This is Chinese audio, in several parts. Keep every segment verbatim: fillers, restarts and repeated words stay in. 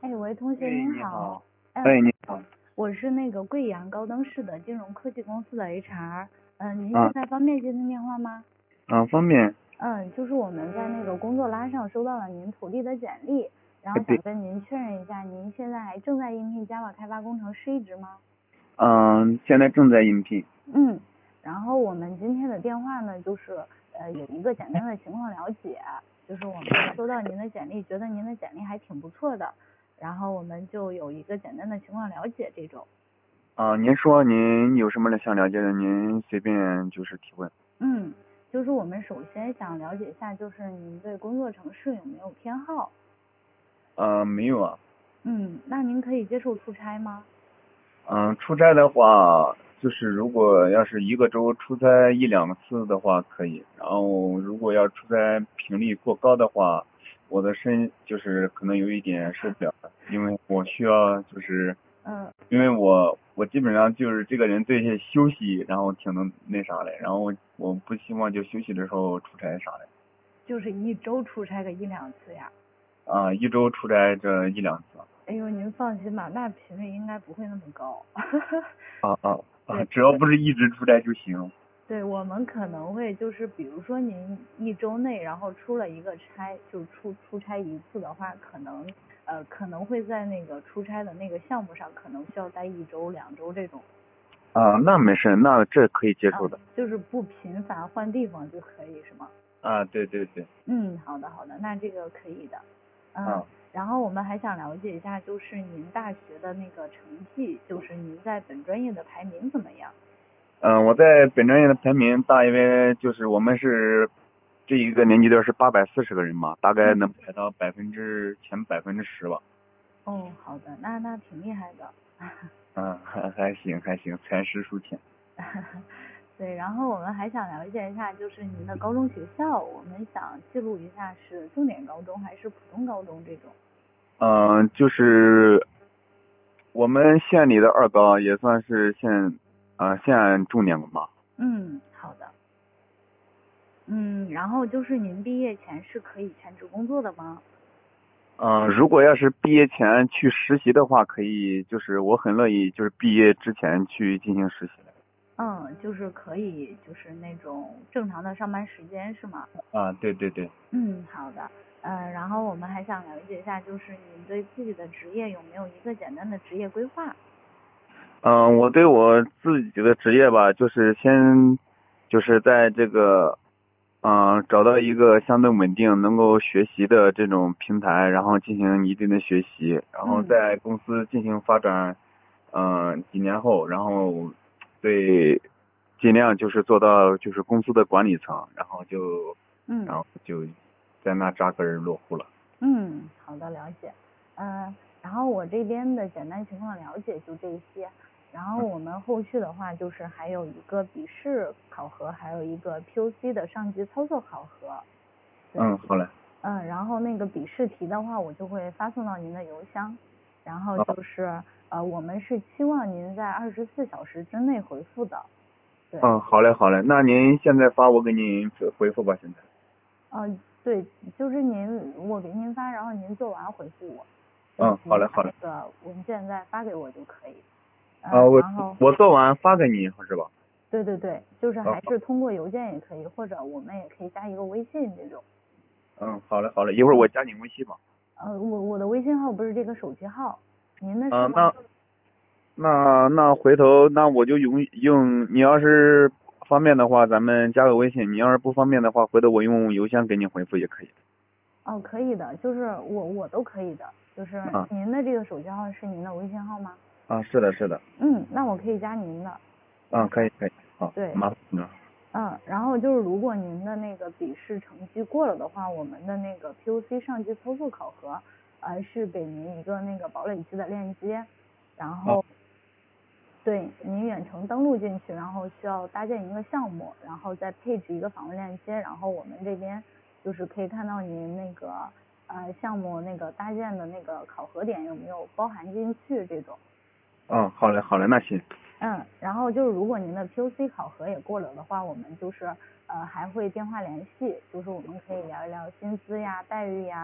哎，喂，同学哎， 您你好。 嗯， 哎，你好。 我是那个贵阳高登市的金融科技公司的 H R，嗯，您现啊， 在方便接听电话吗？ 啊，方便。 嗯，就是我们在那个工作拉上收到了您投递的简历，然哎， 后想对。 跟您确认一下，您现在还正在应聘 Java 开发工程师一职吗？ 嗯，现在正在应聘。 嗯，然后我们今天的电话呢，就是呃有一个简单的情况了解，就是我们收到您的简历，觉得您的简历还挺不错的，然后我们就有一个简单的情况了解这种。 啊，您说您有什么想了解的，您随便就是提问。 嗯，就是我们首先想了解一下，就是您对工作城市有没有偏好？ 呃，没有啊。 嗯，那您可以接受出差吗？ 嗯，出差的话，就是如果要是一个周出差一两次的话可以，然后如果要出差频率过高的话，我的身就是可能有一点受不了的，因为我需要就是嗯， 因为我我基本上就是这个人对休息，然后挺能那啥的，然后我我不希望就休息的时候出差啥的。 就是一周出差个一两次呀。 啊，一周出差这一两次。 哎呦，您放心吧，那频率应该不会那么高。 啊啊啊！ 对只要不是一直出差就行。 对，我们可能会就是比如说您一周内然后出了一个差，就出出差一次的话，可能呃可能会在那个出差的那个项目上可能需要待一周两周这种。 啊，那没事，那这可以接啊， 受的。 就是不频繁换地方就可以是吗？ 啊，对对对。 嗯，好的好的，那这个可以的。嗯， 啊。 然后我们还想了解一下，就是您大学的那个成绩，就是您在本专业的排名怎么样？ 嗯，我在本专业的排名大约就是我们是这一个年级段是八百四十个人嘛，大概能排到百分之前百分之十吧。 哦，好的，那那挺厉害的。 嗯，还还行还行，才识数浅。 对，然后我们还想了解一下，就是您的高中学校，我们想记录一下是重点高中还是普通高中这种。 嗯，就是我们县里的二高也算是县啊、县重点吧。 嗯，好的。嗯，然后就是您毕业前是可以全职工作的吗？ 嗯，如果要是毕业前去实习的话，可以，就是我很乐意，就是毕业之前去进行实习的。 嗯，就是可以，就是那种正常的上班时间是吗？ 啊，对对对。 嗯，好的。呃，然后我们还想了解一下，就是您对自己的职业有没有一个简单的职业规划？ 嗯，我对我自己的职业吧，就是先就是在这个嗯找到一个相对稳定、能够学习的这种平台，然后进行一定的学习，然后嗯在公司进行发展，嗯几年后，然后对尽量就是做到就是公司的管理层，然后就嗯然后就在那扎根儿落户了。 嗯，好的，了解。嗯，然后我这边的简单情况了解就这些，然后我们后续的话就是还有一个笔试考核，还有一个 P O C 的上级操作考核。对。 嗯，好嘞。 嗯，然后那个笔试题的话，我就会发送到您的邮箱，然后啊， 就是呃，我们是期望您在二十四小时之内回复的。对。 嗯，好嘞好嘞，那您现在发我给您回复吧，现在。 嗯，对，就是您我给您发，然后您做完回复我，就是嗯，好您把嘞好嘞。 那个文件再发给我就可以。 啊， 嗯， 我然后我做完发给你是吧？ 对对对，就是嗯还是通过邮件也可以，或者我们也可以加一个微信这种。 嗯，好嘞好嘞，一会儿我加你微信吧。 呃，我我的微信号不是这个手机号，您的啊， 是吗？ 那那那回头那我就用用，你要是方便的话，咱们加个微信；你要是不方便的话，回头我用邮箱给你回复也可以。 哦，可以的，就是我我都可以的，就是啊您的这个手机号是您的微信号吗？ 啊，是的是的。 嗯，那我可以加您的。 啊，可以可以，好， 对。 麻烦你了。 嗯，然后就是如果您的那个笔试成绩过了的话，我们的那个 P O C 上级操作考核，呃，是给您一个那个堡垒机的链接，然后对您远程登录进去，然后需要搭建一个项目，然后再配置一个访问链接，然后我们这边就是可以看到您那个呃项目那个搭建的那个考核点有没有包含进去这种。 嗯，好嘞好嘞，那行。 嗯，然后就是如果您的 P O C 考核也过了的话，我们就是呃还会电话联系，就是我们可以聊一聊薪资呀、待遇呀，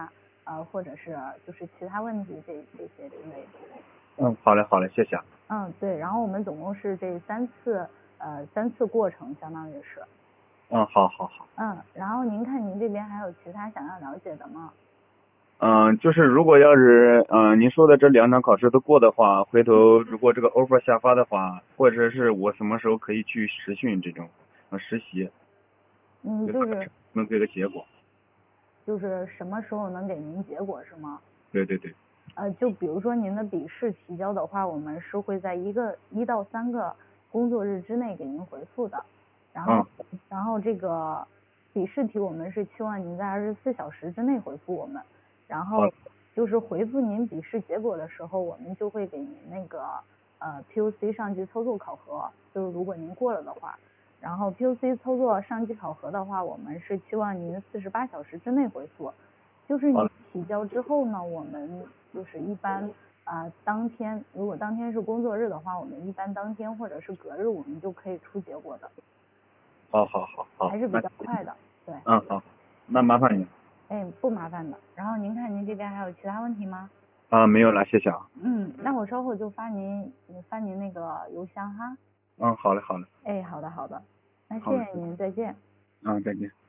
呃，或者是就是其他问题这这些之类的。 嗯，好嘞好嘞，谢谢。 嗯，对，然后我们总共是这三次，呃，三次过程，相当于是。 嗯，好好好。 嗯，然后您看您这边还有其他想要了解的吗？ 嗯，就是如果要是嗯您说的这两场考试都过的话，回头如果这个 offer 下发的话，或者是我什么时候可以去实训这种呃实习， 嗯，就是能给个结果。 就是什么时候能给您结果是吗？ 对对对。 呃，就比如说您的笔试提交的话，我们是会在一个一到三个工作日之内给您回复的。然后， 嗯、 然后这个笔试题我们是期望您在二十四小时之内回复我们。然后就是回复您笔试结果的时候，我们就会给您那个呃 P O C 上机操作考核，就是如果您过了的话。然后 P O C 操作上机考核的话，我们是期望您四十八小时之内回复。就是你提交之后呢，我们就是一般啊、呃、当天，如果当天是工作日的话，我们一般当天或者是隔日我们就可以出结果的。 好好好好， 还是比较快的。对。 嗯，好，那麻烦你。 哎，不麻烦的。然后您看您这边还有其他问题吗？ 啊，没有了，谢谢啊。 嗯，那我稍后就发您发您那个邮箱哈。 嗯，好嘞好嘞。 哎，好的好的，那谢好嘞谢您，再见。 嗯，再见。